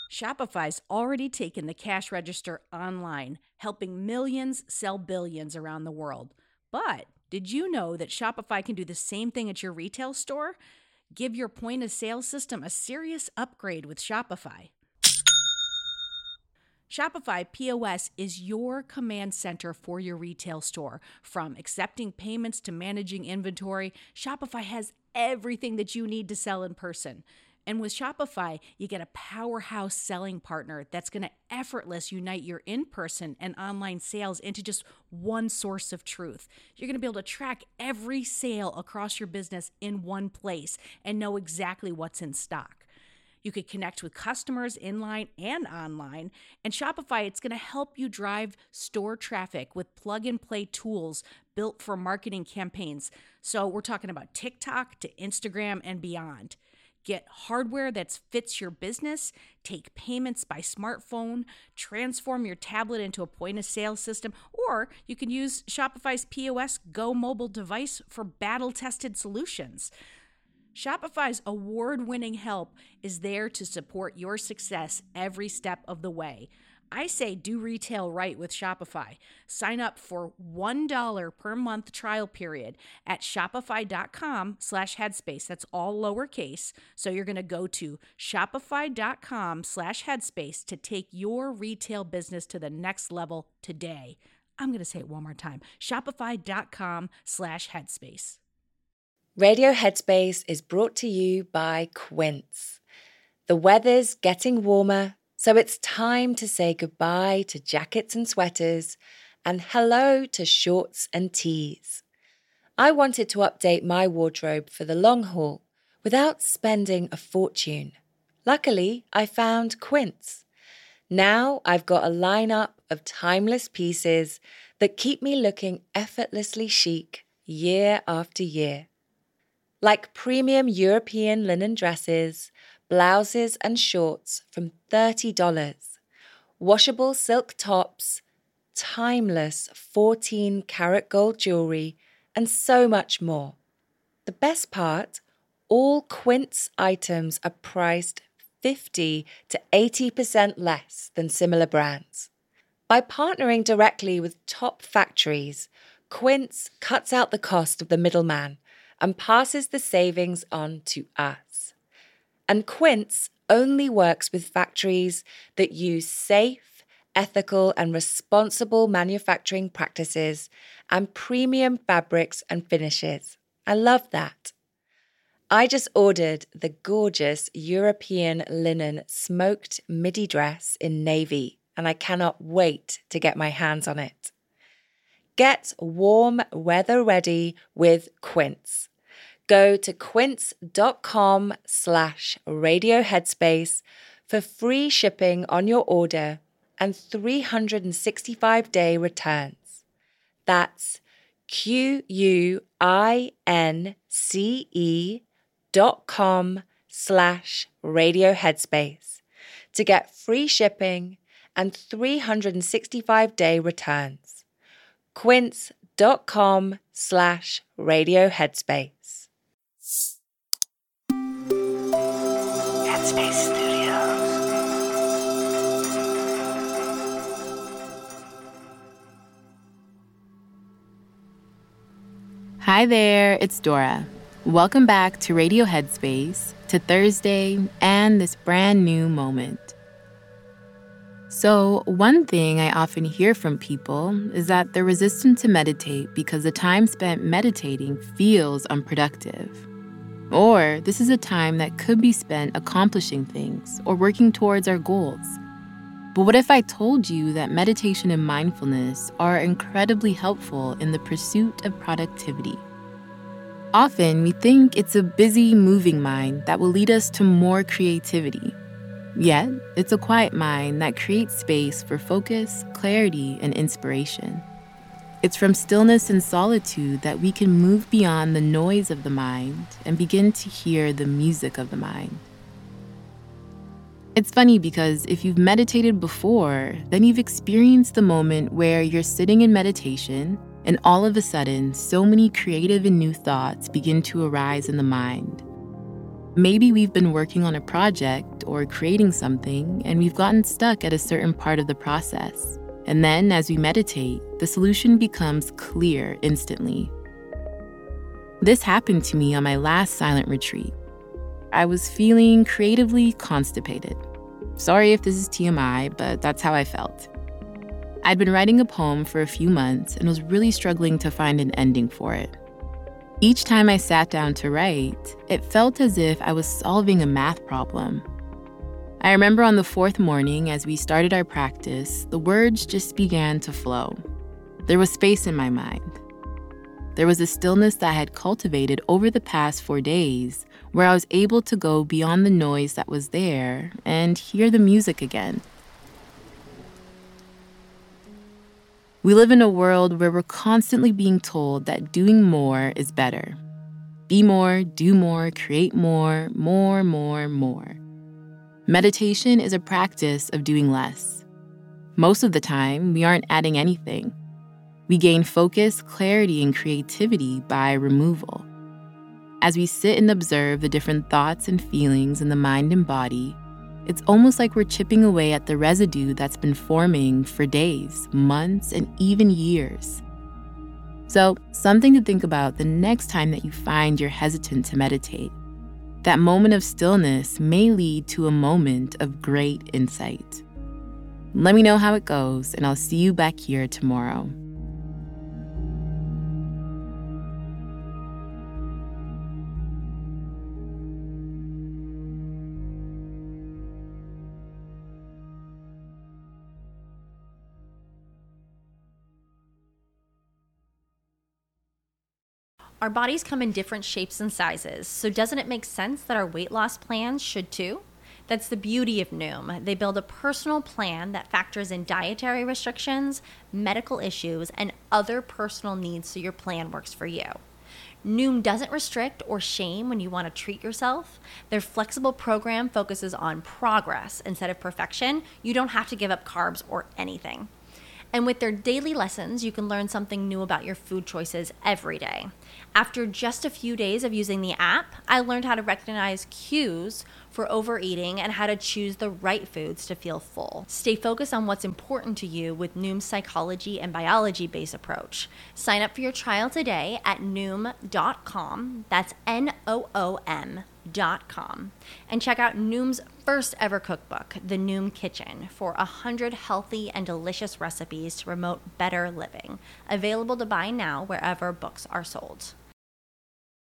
Shopify's already taken the cash register online, helping millions sell billions around the world. But did you know that Shopify can do the same thing at your retail store? Give your point of sale system a serious upgrade with Shopify. Shopify POS is your command center for your retail store. From accepting payments to managing inventory, Shopify has everything that you need to sell in person. And with Shopify, you get a powerhouse selling partner that's going to effortless unite your in-person and online sales into just one source of truth. You're going to be able to track every sale across your business in one place and know exactly what's in stock. You could connect with customers inline and online. And Shopify, it's going to help you drive store traffic with plug-and-play tools built for marketing campaigns. So we're talking about TikTok to Instagram and beyond. Get hardware that fits your business, take payments by smartphone, transform your tablet into a point-of-sale system, or you can use Shopify's POS Go mobile device for battle-tested solutions. Shopify's award-winning help is there to support your success every step of the way. I say do retail right with Shopify. Sign up for $1 per month trial period at shopify.com/headspace. That's all lowercase. So you're going to go to shopify.com/headspace to take your retail business to the next level today. I'm going to say it one more time. Shopify.com/headspace. Radio Headspace is brought to you by Quince. The weather's getting warmer, so it's time to say goodbye to jackets and sweaters and hello to shorts and tees. I wanted to update my wardrobe for the long haul without spending a fortune. Luckily, I found Quince. Now I've got a lineup of timeless pieces that keep me looking effortlessly chic year after year. Like premium European linen dresses, blouses and shorts from $30, washable silk tops, timeless 14-karat gold jewelry, and so much more. The best part, all Quince items are priced 50 to 80% less than similar brands. By partnering directly with top factories, Quince cuts out the cost of the middleman and passes the savings on to us. And Quince only works with factories that use safe, ethical, and responsible manufacturing practices and premium fabrics and finishes. I love that. I just ordered the gorgeous European linen smoked midi dress in navy, and I cannot wait to get my hands on it. Get warm weather ready with Quince. Go to quince.com/radioheadspace for free shipping on your order and 365-day returns. That's QUINCE.com/radioheadspace to get free shipping and 365-day returns. Quince.com/radioheadspace. Headspace Studios. Hi there, it's Dora. Welcome back to Radio Headspace, to Thursday, and this brand new moment. So, one thing I often hear from people is that they're resistant to meditate because the time spent meditating feels unproductive. Or this is a time that could be spent accomplishing things or working towards our goals. But what if I told you that meditation and mindfulness are incredibly helpful in the pursuit of productivity? Often we think it's a busy, moving mind that will lead us to more creativity. Yet, it's a quiet mind that creates space for focus, clarity, and inspiration. It's from stillness and solitude that we can move beyond the noise of the mind and begin to hear the music of the mind. It's funny because if you've meditated before, then you've experienced the moment where you're sitting in meditation and all of a sudden, so many creative and new thoughts begin to arise in the mind. Maybe we've been working on a project or creating something and we've gotten stuck at a certain part of the process. And then as we meditate, the solution becomes clear instantly. This happened to me on my last silent retreat. I was feeling creatively constipated. Sorry if this is TMI, but that's how I felt. I'd been writing a poem for a few months and was really struggling to find an ending for it. Each time I sat down to write, it felt as if I was solving a math problem. I remember on the fourth morning, as we started our practice, the words just began to flow. There was space in my mind. There was a stillness that I had cultivated over the past 4 days, where I was able to go beyond the noise that was there and hear the music again. We live in a world where we're constantly being told that doing more is better. Be more, do more, create more, more, more, more. Meditation is a practice of doing less. Most of the time, we aren't adding anything. We gain focus, clarity, and creativity by removal. As we sit and observe the different thoughts and feelings in the mind and body, it's almost like we're chipping away at the residue that's been forming for days, months, and even years. So, something to think about the next time that you find you're hesitant to meditate. That moment of stillness may lead to a moment of great insight. Let me know how it goes, and I'll see you back here tomorrow. Our bodies come in different shapes and sizes, so doesn't it make sense that our weight loss plans should too? That's the beauty of Noom. They build a personal plan that factors in dietary restrictions, medical issues, and other personal needs so your plan works for you. Noom doesn't restrict or shame when you want to treat yourself. Their flexible program focuses on progress instead of perfection. You don't have to give up carbs or anything. And with their daily lessons, you can learn something new about your food choices every day. After just a few days of using the app, I learned how to recognize cues for overeating and how to choose the right foods to feel full. Stay focused on what's important to you with Noom's psychology and biology-based approach. Sign up for your trial today at Noom.com. That's Noom.com. And check out Noom's first ever cookbook, The Noom Kitchen, for 100 healthy and delicious recipes to promote better living. Available to buy now wherever books are sold.